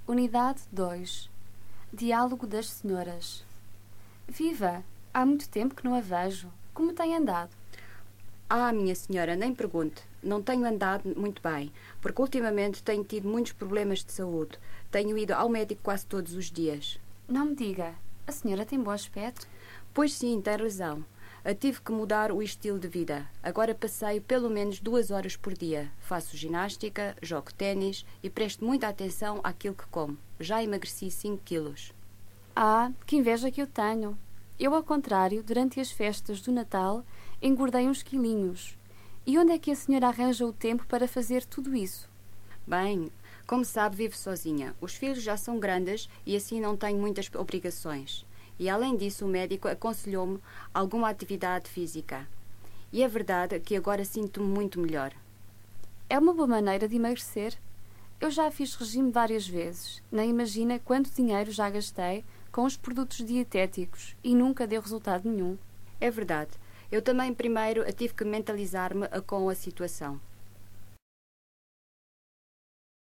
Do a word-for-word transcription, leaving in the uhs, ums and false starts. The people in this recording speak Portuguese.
Unidade dois. Diálogo das senhoras. Viva! Há muito tempo que não a vejo. Como tem andado? Ah, minha senhora, nem pergunte. Não tenho andado muito bem, porque ultimamente tenho tido muitos problemas de saúde. Tenho ido ao médico quase todos os dias. Não me diga. A senhora tem bom aspecto? Pois sim, tem razão. Eu tive que mudar o estilo de vida. Agora passeio pelo menos duas horas por dia. Faço ginástica, jogo ténis e presto muita atenção àquilo que como. Já emagreci cinco quilos. Ah, que inveja que eu tenho. Eu, ao contrário, durante as festas do Natal, engordei uns quilinhos. E onde é que a senhora arranja o tempo para fazer tudo isso? Bem, como sabe, vivo sozinha. Os filhos já são grandes e assim não tenho muitas obrigações. E, além disso, o médico aconselhou-me alguma atividade física. E é verdade que agora sinto-me muito melhor. É uma boa maneira de emagrecer. Eu já fiz regime várias vezes. Nem imagina quanto dinheiro já gastei com os produtos dietéticos e nunca deu resultado nenhum. É verdade. Eu também primeiro tive que mentalizar-me com a situação.